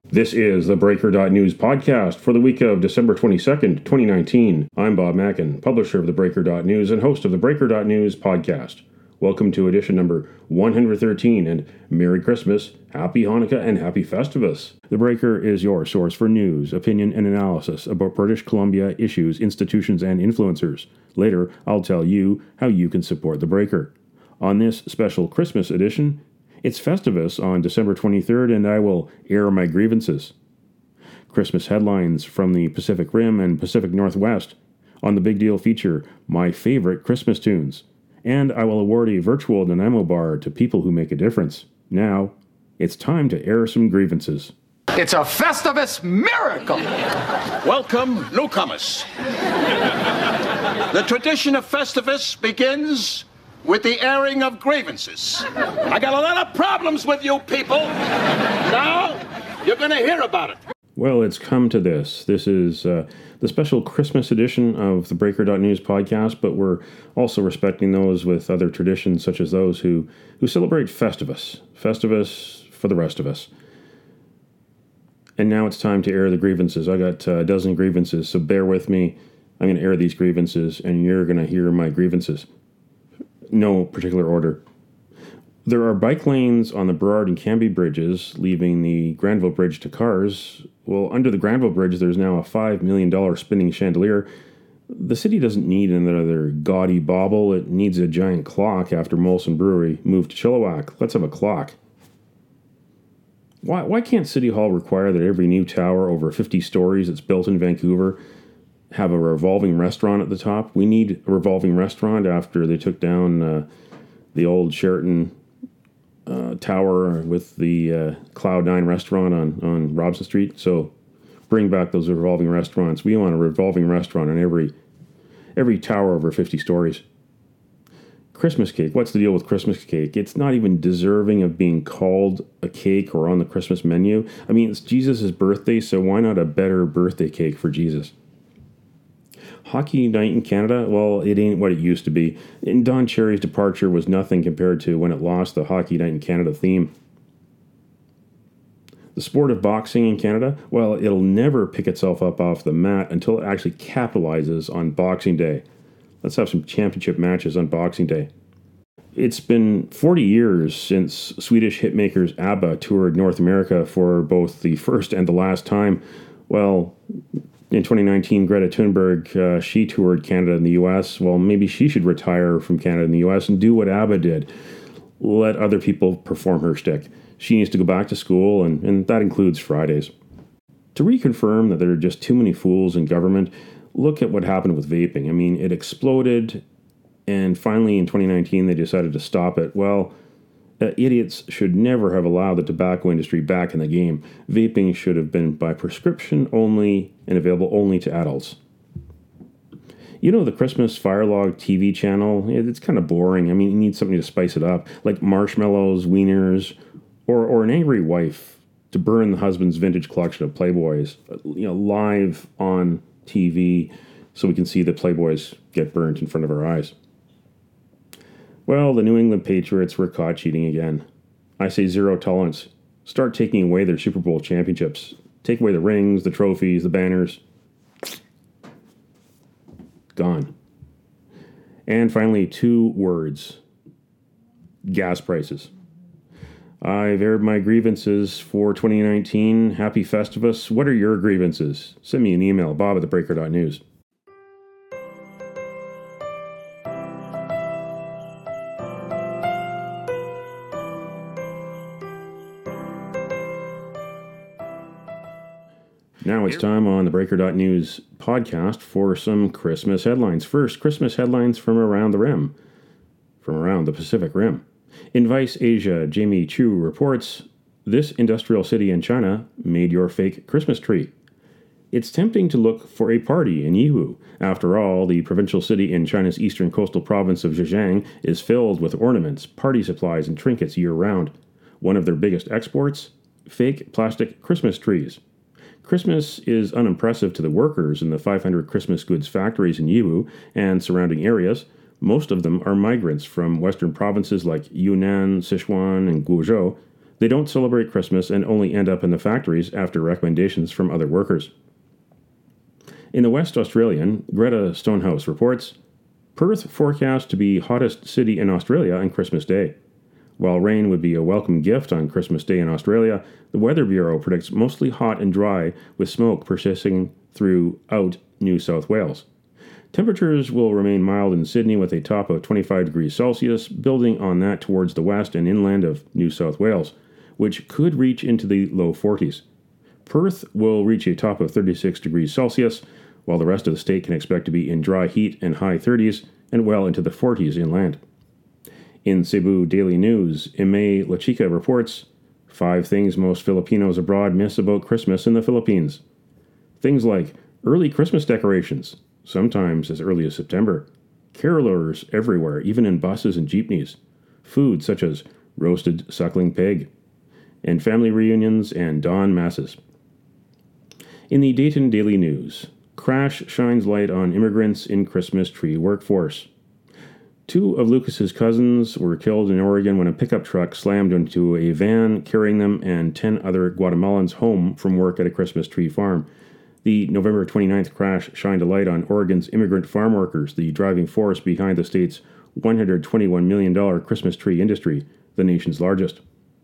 This is the Breaker.News podcast for the week of December 22nd, 2019. I'm Bob Mackin, publisher of the Breaker.News and host of the Breaker.News podcast. Welcome to edition number 113, and Merry Christmas, Happy Hanukkah, and Happy Festivus. The Breaker is your source for news, opinion, and analysis about British Columbia issues, institutions, and influencers. Later, I'll tell you how you can support the Breaker. On this special Christmas edition, it's Festivus on December 23rd, and I will air my grievances. Christmas headlines from the Pacific Rim and Pacific Northwest. On the Big Deal feature, my favorite Christmas tunes. And I will award a virtual Nanaimo bar to people who make a difference. Now, it's time to air some grievances. It's a Festivus miracle! Welcome, newcomers. The tradition of Festivus begins with the airing of grievances. I got a lot of problems with you people. Now, you're going to hear about it. Well, it's come to this. This is the special Christmas edition of the Breaker.News podcast, but we're also respecting those with other traditions, such as those who celebrate Festivus. Festivus for the rest of us. And now it's time to air the grievances. I got a dozen grievances, so bear with me. I'm going to air these grievances, and you're going to hear my grievances. No particular order. There are bike lanes on the Burrard and Cambie bridges, leaving the Granville Bridge to cars. Well, under the Granville Bridge, there's now a $5 million spinning chandelier. The city doesn't need another gaudy bauble. It needs a giant clock after Molson Brewery moved to Chilliwack. Let's have a clock. Why can't City Hall require that every new tower over 50 stories that's built in Vancouver have a revolving restaurant at the top? We need a revolving restaurant after they took down the old Sheraton tower with the Cloud9 restaurant on Robson Street. So bring back those revolving restaurants. We want a revolving restaurant on every tower over 50 stories. Christmas cake. What's the deal with Christmas cake? It's not even deserving of being called a cake or on the Christmas menu. I mean, it's Jesus' birthday, so why not a better birthday cake for Jesus? Hockey night in Canada, well, it ain't what it used to be. And Don Cherry's departure was nothing compared to when it lost the Hockey Night in Canada theme. The sport of boxing in Canada, well, it'll never pick itself up off the mat until it actually capitalizes on Boxing Day. Let's have some championship matches on Boxing Day. It's been 40 years since Swedish hitmakers ABBA toured North America for both the first and the last time. Well, in 2019, Greta Thunberg, she toured Canada and the U.S. Well, maybe she should retire from Canada and the U.S. and do what ABBA did. Let other people perform her shtick. She needs to go back to school, and that includes Fridays. To reconfirm that there are just too many fools in government, look at what happened with vaping. I mean, it exploded, and finally in 2019 they decided to stop it. Well, idiots should never have allowed the tobacco industry back in the game. Vaping should have been by prescription only and available only to adults. You know, the Christmas Firelog TV channel, it's kind of boring. I mean, you need something to spice it up, like marshmallows, wieners, or an angry wife to burn the husband's vintage collection of Playboys, live on TV so we can see the Playboys get burnt in front of our eyes. Well, the New England Patriots were caught cheating again. I say zero tolerance. Start taking away their Super Bowl championships. Take away the rings, the trophies, the banners. Gone. And finally, 2 words. Gas prices. I've aired my grievances for 2019. Happy Festivus. What are your grievances? Send me an email, bob@thebreaker.news. Now it's time on the Breaker.News podcast for some Christmas headlines. First, Christmas headlines from around the rim, from around the Pacific Rim. In Vice Asia, Jamie Chu reports, this industrial city in China made your fake Christmas tree. It's tempting to look for a party in Yiwu. After all, the provincial city in China's eastern coastal province of Zhejiang is filled with ornaments, party supplies, and trinkets year-round. One of their biggest exports? Fake plastic Christmas trees. Christmas is unimpressive to the workers in the 500 Christmas goods factories in Yiwu and surrounding areas. Most of them are migrants from western provinces like Yunnan, Sichuan, and Guizhou. They don't celebrate Christmas and only end up in the factories after recommendations from other workers. In the West Australian, Greta Stonehouse reports, Perth forecast to be hottest city in Australia on Christmas Day. While rain would be a welcome gift on Christmas Day in Australia, the Weather Bureau predicts mostly hot and dry with smoke persisting throughout New South Wales. Temperatures will remain mild in Sydney with a top of 25 degrees Celsius, building on that towards the west and inland of New South Wales, which could reach into the low 40s. Perth will reach a top of 36 degrees Celsius, while the rest of the state can expect to be in dry heat and high 30s and well into the 40s inland. In Cebu Daily News, Ime Lachica reports, 5 things most Filipinos abroad miss about Christmas in the Philippines. Things like early Christmas decorations, sometimes as early as September, carolers everywhere, even in buses and jeepneys, food such as roasted suckling pig, and family reunions and dawn masses. In the Dayton Daily News, crash shines light on immigrants in Christmas tree workforce. 2 of Lucas's cousins were killed in Oregon when a pickup truck slammed into a van carrying them and 10 other Guatemalans home from work at a Christmas tree farm. The November 29th crash shined a light on Oregon's immigrant farm workers, the driving force behind the state's $121 million Christmas tree industry, the nation's largest.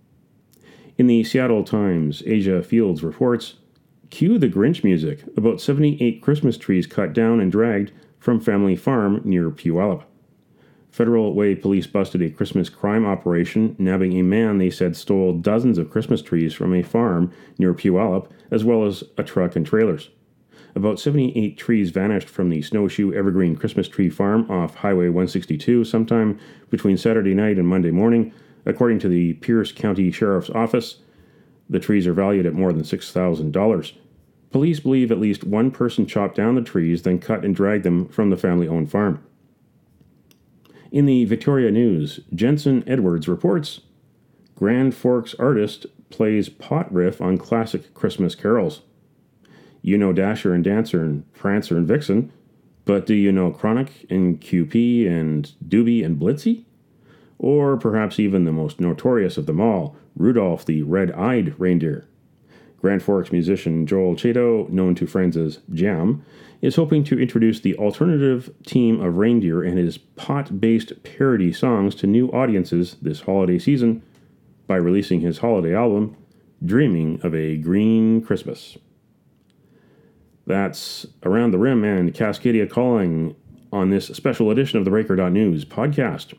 In the Seattle Times, Asia Fields reports, cue the Grinch music, about 78 Christmas trees cut down and dragged from family farm near Puyallup. Federal Way police busted a Christmas crime operation, nabbing a man they said stole dozens of Christmas trees from a farm near Puyallup, as well as a truck and trailers. About 78 trees vanished from the Snowshoe Evergreen Christmas Tree Farm off Highway 162 sometime between Saturday night and Monday morning, according to the Pierce County Sheriff's Office. The trees are valued at more than $6,000. Police believe at least one person chopped down the trees, then cut and dragged them from the family-owned farm. In the Victoria News, Jensen Edwards reports, Grand Forks artist plays pot riff on classic Christmas carols. You know Dasher and Dancer and Prancer and Vixen, but do you know Chronic and QP and Doobie and Blitzy? Or perhaps even the most notorious of them all, Rudolph the Red-Eyed Reindeer. Grand Forks musician Joel Chato, known to friends as Jam, is hoping to introduce the alternative team of reindeer and his pot-based parody songs to new audiences this holiday season by releasing his holiday album, Dreaming of a Green Christmas. That's Around the Rim and Cascadia Calling on this special edition of the Breaker.News podcast.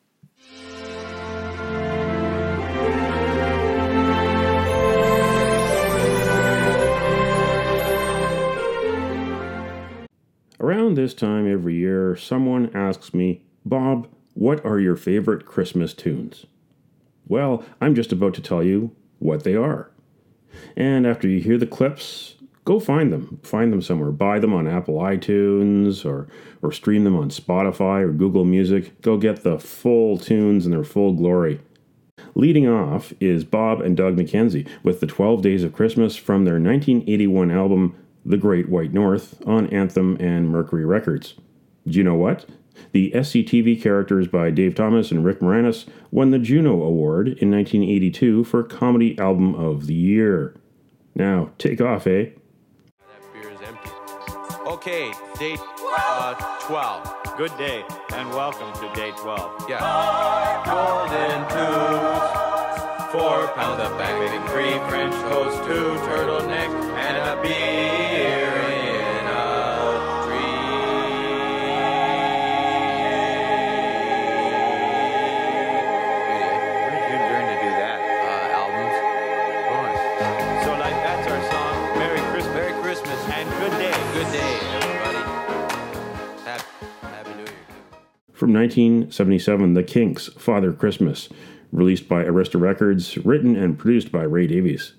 Around this time every year, someone asks me, Bob, what are your favorite Christmas tunes? Well, I'm just about to tell you what they are. And after you hear the clips, go find them. Find them somewhere. Buy them on Apple iTunes or stream them on Spotify or Google Music. Go get the full tunes in their full glory. Leading off is Bob and Doug McKenzie with the 12 Days of Christmas from their 1981 album, The Great White North, on Anthem and Mercury Records. Do you know what? The SCTV characters by Dave Thomas and Rick Moranis won the Juno Award in 1982 for Comedy Album of the Year. Now, take off, eh? That beer is empty. Okay, day 12. Good day, and welcome to day 12. Yeah. Golden tubes, 4 pounds of bacon, 3 French toast, 2 turtlenecks, and a beer in a tree. Where did you learn to do that? Albums. So, like, that's our song. Merry Christmas. Merry Christmas. And good day. Good day, everybody. Happy New Year. From 1977, The Kinks' Father Christmas, released by Arista Records, written and produced by Ray Davies.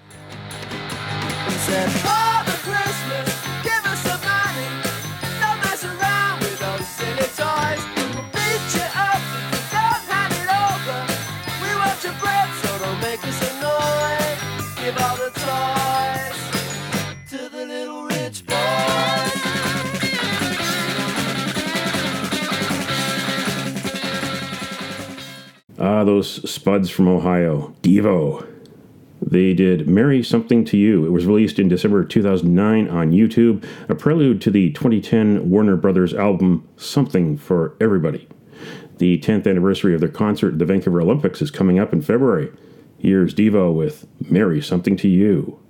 He said, Father Christmas, give us some money. Don't mess around with those silly toys. We'll beat you up if you don't hand it over. We want your bread, so don't make us annoy. Give all the toys to the little rich boys. Ah, those spuds from Ohio. Devo. They did Marry Something to You. It was released in December 2009 on YouTube, a prelude to the 2010 Warner Brothers album Something for Everybody. The 10th anniversary of their concert at the Vancouver Olympics is coming up in February. Here's Devo with Marry Something to You.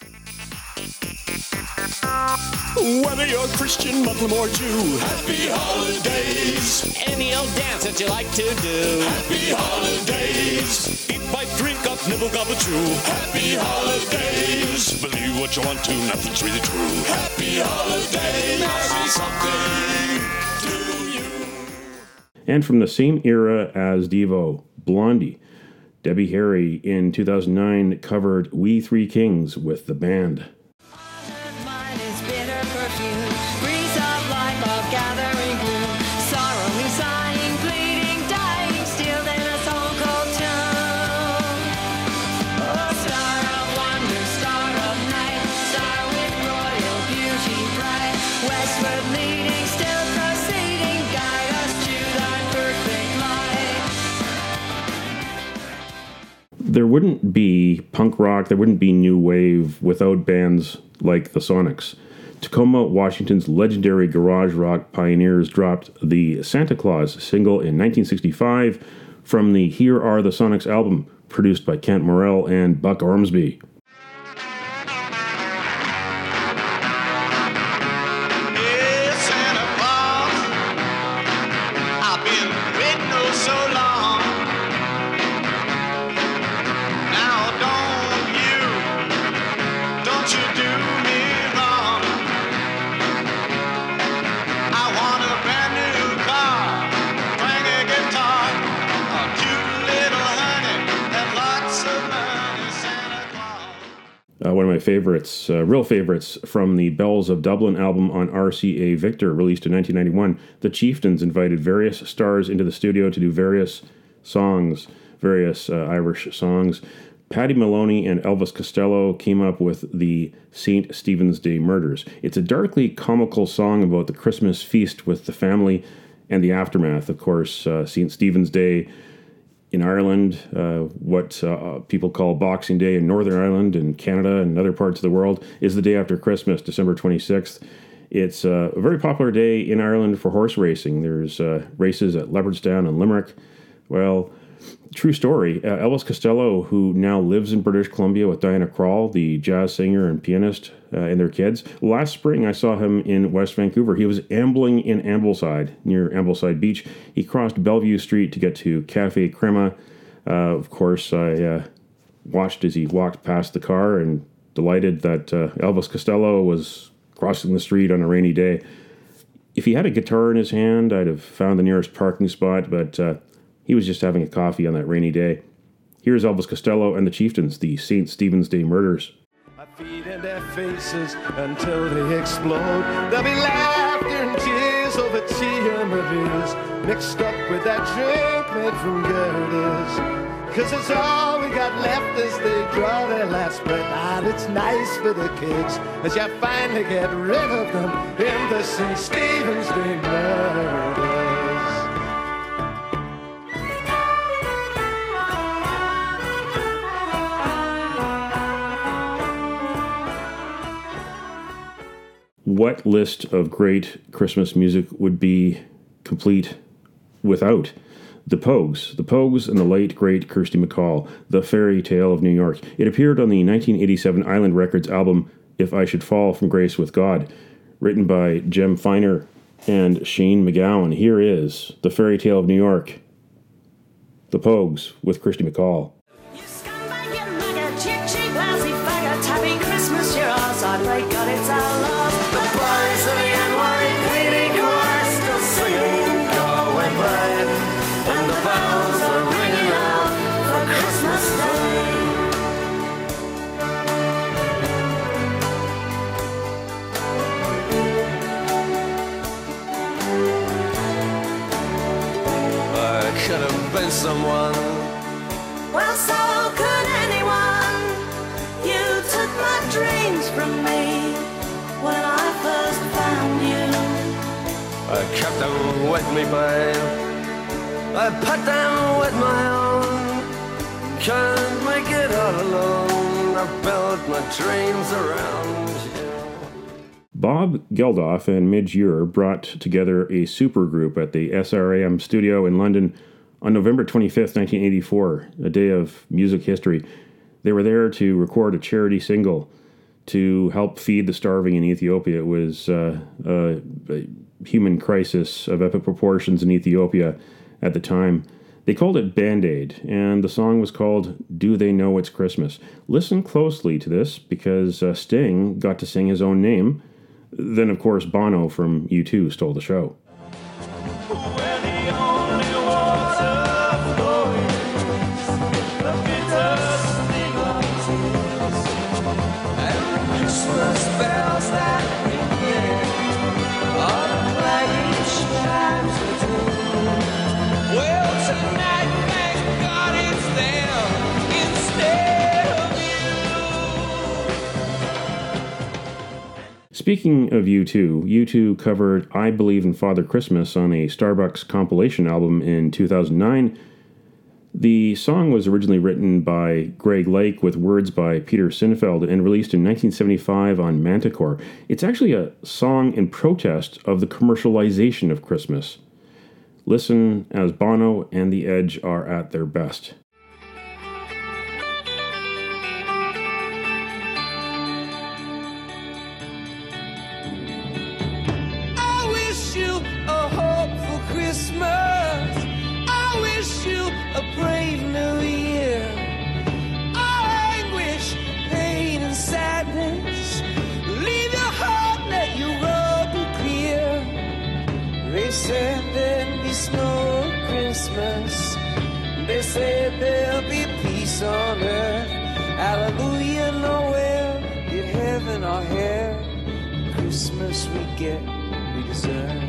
Whether you're Christian, Muslim, or Jew, happy holidays. Any old dance that you like to do. Happy holidays. Eat, bite, drink up, nibble, gobble, chew. Happy holidays. Believe what you want to, nothing's really true. Happy holidays. Marry something to you. And from the same era as Devo, Blondie. Debbie Harry in 2009 covered We Three Kings with the band. There wouldn't be punk rock, there wouldn't be new wave without bands like the Sonics. Tacoma, Washington's legendary garage rock pioneers dropped the Santa Claus single in 1965 from the Here Are the Sonics album, produced by Kent Morell and Buck Ormsby. One of my favorites, real favorites, from the Bells of Dublin album on RCA Victor, released in 1991. The Chieftains invited various stars into the studio to do various songs, various Irish songs. Paddy Maloney and Elvis Costello came up with the St. Stephen's Day Murders. It's a darkly comical song about the Christmas feast with the family and the aftermath. Of course, St. Stephen's Day in Ireland, what people call Boxing Day in Northern Ireland and Canada and other parts of the world, is the day after Christmas, December 26th. It's a very popular day in Ireland for horse racing. There's races at Leopardstown and Limerick. Well, true story, Elvis Costello, who now lives in British Columbia with Diana Krall, the jazz singer and pianist, and their kids. Last spring, I saw him in West Vancouver. He was ambling in Ambleside, near Ambleside Beach. He crossed Bellevue Street to get to Cafe Crema. Of course, I watched as he walked past the car and delighted that Elvis Costello was crossing the street on a rainy day. If he had a guitar in his hand, I'd have found the nearest parking spot, but he was just having a coffee on that rainy day. Here's Elvis Costello and the Chieftains, the St. Stephen's Day Murders. I feed in their faces until they explode. There'll be laughter and tears over Tia Marie's, mixed up with that drink made from Gertie's. 'Cause it's all we got left as they draw their last breath. And it's nice for the kids as you finally get rid of them in the St. Stephen's Day Murders. What list of great Christmas music would be complete without the Pogues? The Pogues and the late, great Kirsty MacColl, The Fairy Tale of New York. It appeared on the 1987 Island Records album, If I Should Fall from Grace with God, written by Jem Feiner and Shane McGowan. Here is The Fairy Tale of New York, The Pogues with Kirsty MacColl. You scumbag, you maggot, cheap, cheap, lousy faggot, happy Christmas, you're ours, I pray God it's our love. The boys of the NYPD choir still singing Go Away Babe, and the bells are ringing out for Christmas Day. I could have been someone. Well, so could anyone. You took my dreams from me when I first found you. I kept them with me, babe. I put them with my own. can't make it all alone. I built my dreams around you. Bob Geldof and Midge Ure brought together a supergroup at the SRAM studio in London on November 25th, 1984, a day of music history. They were there to record a charity single to help feed the starving in Ethiopia. It was a human crisis of epic proportions in Ethiopia at the time. They called it Band-Aid, and the song was called Do They Know It's Christmas? Listen closely to this, because Sting got to sing his own name. Then, of course, Bono from U2 stole the show. Speaking of U2, U2 covered I Believe in Father Christmas on a Starbucks compilation album in 2009. The song was originally written by Greg Lake with words by Peter Sinfeld and released in 1975 on Manticore. It's actually a song in protest of the commercialization of Christmas. Listen as Bono and The Edge are at their best. They said there'd be snow at Christmas. They said there'll be peace on earth. Hallelujah, nowhere did heaven or hell. Christmas we get, we deserve.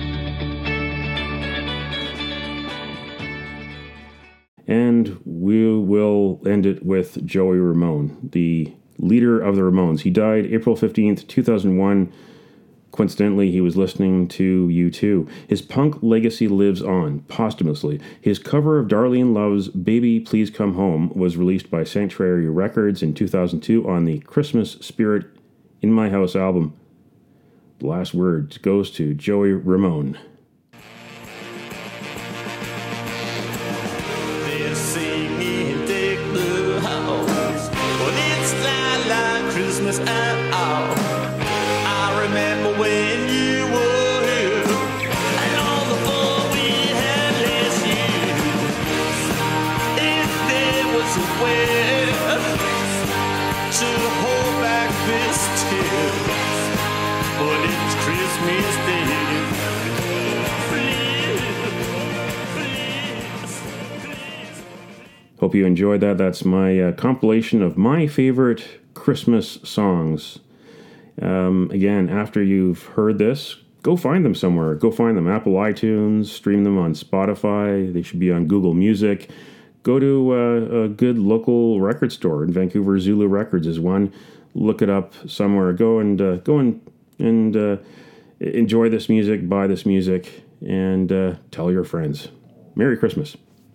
And we will end it with Joey Ramone, the leader of the Ramones. He died April 15th, 2001. Coincidentally, he was listening to U2. His punk legacy lives on, posthumously. His cover of Darlene Love's Baby Please Come Home was released by Sanctuary Records in 2002 on the Christmas Spirit in My House album. The last word goes to Joey Ramone. They're singing Dick the House. Well, it's not like Christmas at all. I remember when you were here and all the fun we had last year. If there was a way to hold back this tear, but it's Christmas Day. Hope you enjoyed that. That's my compilation of my favorite Christmas songs. Again, after you've heard this, go find them somewhere. Go find them. Apple iTunes, stream them on Spotify. They should be on Google Music. Go to a good local record store in Vancouver. Zulu Records is one. Look it up somewhere. Go and enjoy this music, buy this music, and tell your friends. Merry Christmas.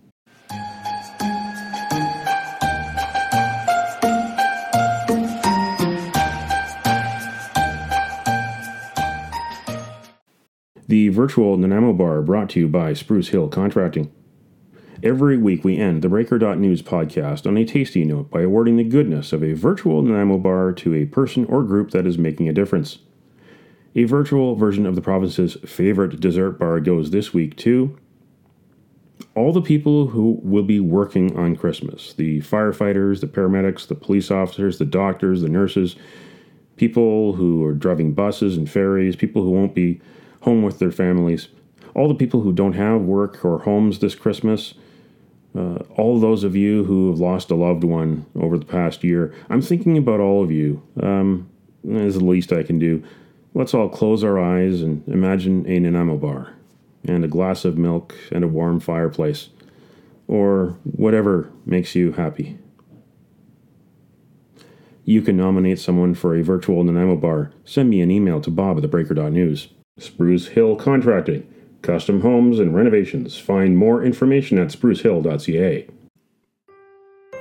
The virtual Nanaimo Bar brought to you by Spruce Hill Contracting. Every week we end the Breaker.News podcast on a tasty note by awarding the goodness of a virtual Nanaimo Bar to a person or group that is making a difference. A virtual version of the province's favorite dessert bar goes this week to all the people who will be working on Christmas. The firefighters, the paramedics, the police officers, the doctors, the nurses, people who are driving buses and ferries, people who won't be home with their families, all the people who don't have work or homes this Christmas, all those of you who have lost a loved one over the past year. I'm thinking about all of you. Is the least I can do. Let's all close our eyes and imagine a Nanaimo bar and a glass of milk and a warm fireplace, or whatever makes you happy. You can nominate someone for a virtual Nanaimo bar. Send me an email to bob@thebreaker.news. Spruce Hill Contracting, custom homes and renovations. Find more information at sprucehill.ca.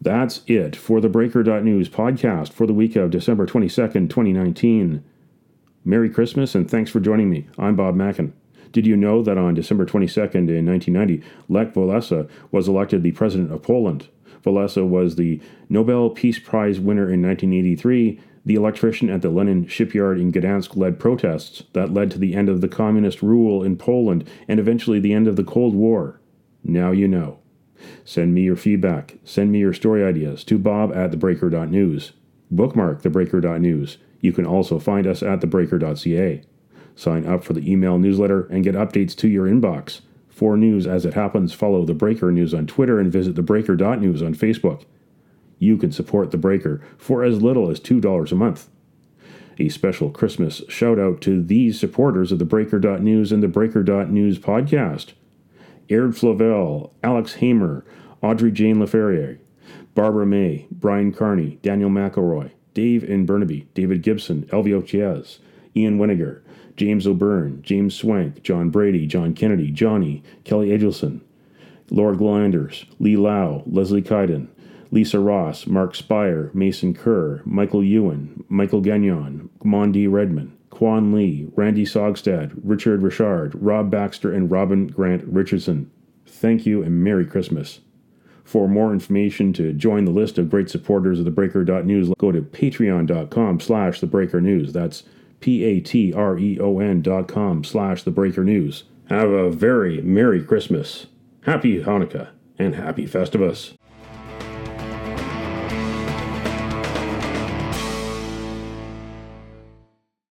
That's it for the Breaker.News podcast for the week of December 22nd, 2019. Merry Christmas and thanks for joining me. I'm Bob Mackin. Did you know that on December 22nd in 1990, Lech Walesa was elected the president of Poland? Walesa was the Nobel Peace Prize winner in 1983. The electrician at the Lenin shipyard in Gdansk led protests that led to the end of the communist rule in Poland and eventually the end of the Cold War. Now you know. Send me your feedback. Send me your story ideas to bob@thebreaker.news. Bookmark thebreaker.news. You can also find us at thebreaker.ca. Sign up for the email newsletter and get updates to your inbox. For news as it happens, follow The Breaker News on Twitter and visit thebreaker.news on Facebook. You can support The Breaker for as little as $2 a month. A special Christmas shout-out to these supporters of thebreaker.news and the Breaker.news podcast. Aird Flavel, Alex Hamer, Audrey Jane LaFerriere, Barbara May, Brian Carney, Daniel McElroy, Dave in Burnaby, David Gibson, Elvio Chiez, Ian Winiger, James O'Byrne, James Swank, John Brady, John Kennedy, Johnny, Kelly Adelson, Lord Glanders, Lee Lau, Leslie Kyden, Lisa Ross, Mark Spire, Mason Kerr, Michael Ewan, Michael Gagnon, Mondi Redman, Quan Lee, Randy Sogstad, Richard Richard, Rob Baxter, and Robin Grant Richardson. Thank you and Merry Christmas. For more information to join the list of great supporters of thebreaker.news, go to patreon.com/thebreakernews. That's patreon.com/thebreakernews. Have a very Merry Christmas, Happy Hanukkah, and Happy Festivus.